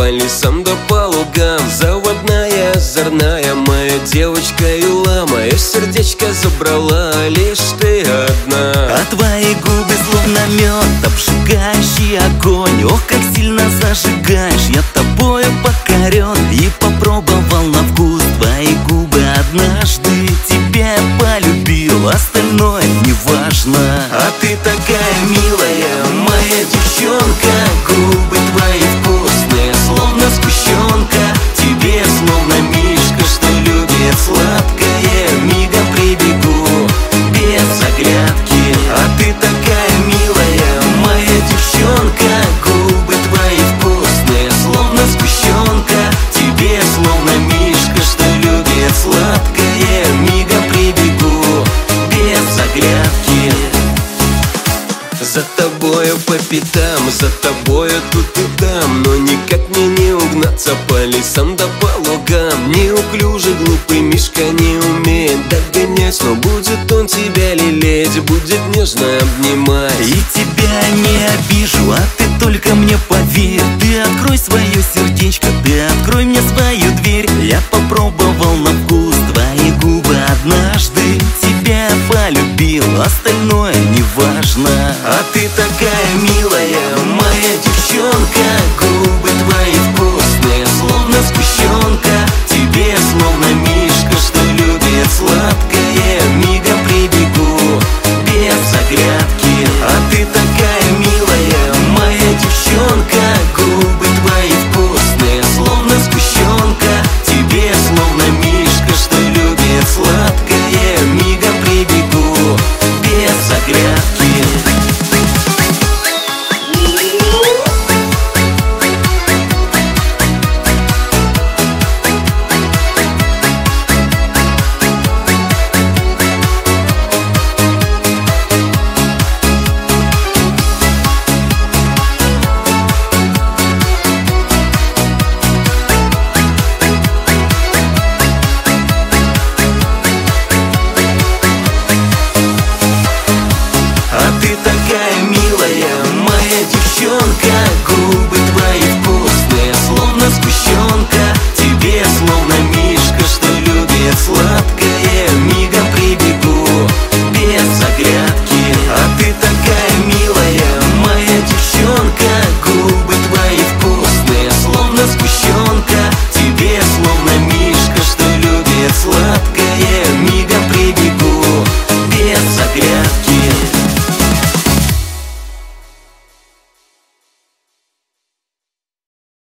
по лесам да по лугам. Заводная, озорная моя девочка Юла, мое сердечко забрала лишь ты одна. А твои губы словно мед, обжигающий огонь. Ох, как сильно зажигаешь, я тобою покорен. И попробовал на вкус твои губы однажды. Тебя я полюбил, остальное не важно. А ты такая милая, моя девчонка. Губы твои вкусные, словно сгущенка. Тебе словно мишка, что любит сладкое. Мигом прибегу, без оглядки. А ты такая милая, моя девчонка. Губы твои вкусные, словно сгущенка. Тебе словно мишка, что любит сладкое. Мигом прибегу, без оглядки. За тобою по пятам, за тобою тут и там. Но никак мне не угнаться по лесам да по лугам. Неуклюжий глупый мишка не умеет догонять, но будет он тебя лелеять, будет нежно обнимать. И тебя не обижу, а ты только мне поверь. Ты открой свое сердечко, ты открой мне свою дверь. Я попробовал на вкус твои губы однажды. Тебя полюбил, остальное не важно. А ты такая милая, моя девчонка.